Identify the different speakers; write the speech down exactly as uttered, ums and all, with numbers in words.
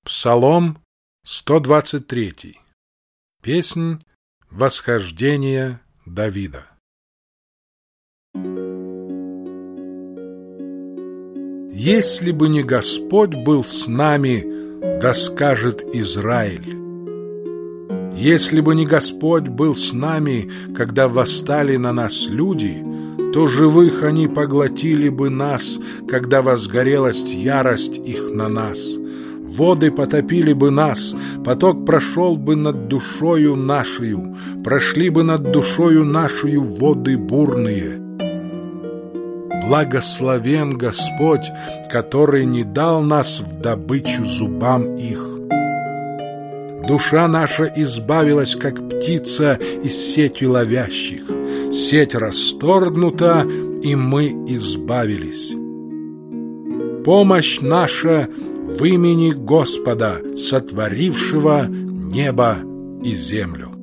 Speaker 1: Псалом сто двадцать три. Песнь восхождения Давида. Если бы не Господь был с нами, да скажет Израиль. Если бы не Господь был с нами, когда восстали на нас люди, то живых они поглотили бы нас, когда возгорелась ярость их на нас. Воды потопили бы нас, поток прошел бы над душою нашею, прошли бы над душою нашею воды бурные. Благословен Господь, который не дал нас в добычу зубам их. Душа наша избавилась, как птица из сети ловящих. Сеть расторгнута, и мы избавились. Помощь наша в имени Господа, сотворившего небо и землю.